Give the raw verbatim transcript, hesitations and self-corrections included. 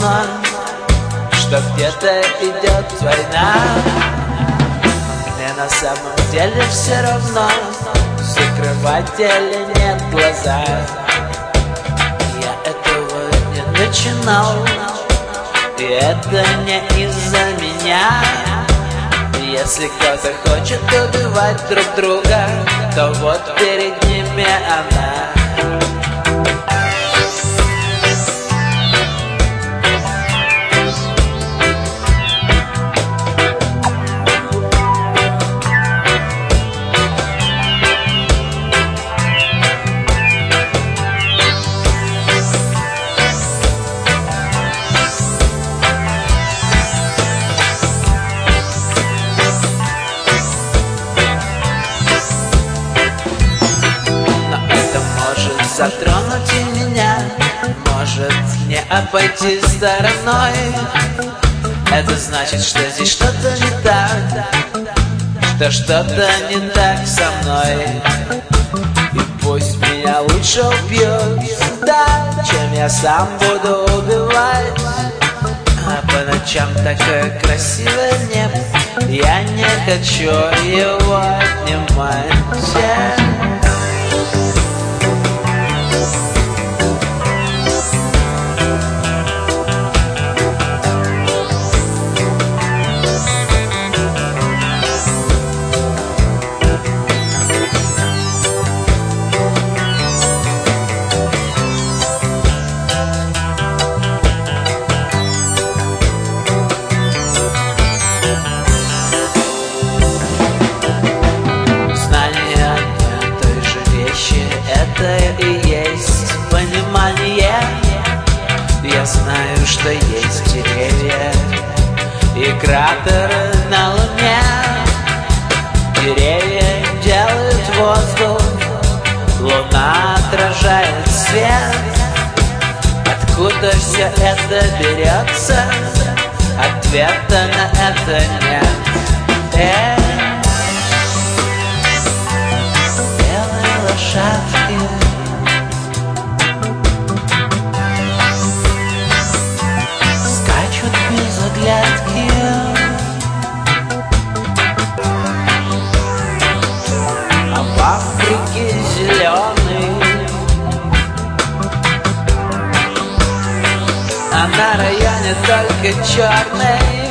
равно, что где-то идет война. Мне на самом деле все равно, закрывать или нет глаза. Я этого не начинал, и это не из-за меня. Если кто-то хочет убивать друг друга, то вот перед ними она. Затронуть и меня, может не обойти стороной. Это значит, что здесь что-то не так, что что-то не так со мной. И пусть меня лучше убьют, да, чем я сам буду убивать. А по ночам такое красивое небо, я не хочу его отнимать. Это и есть понимание. Я знаю, что есть деревья и кратеры на Луне. Деревья делают воздух, Луна отражает свет. Откуда все это берется? Ответа на это нет. Эй, белые лошадки скачут без оглядки. А в Африке зеленый, а на районе только черный.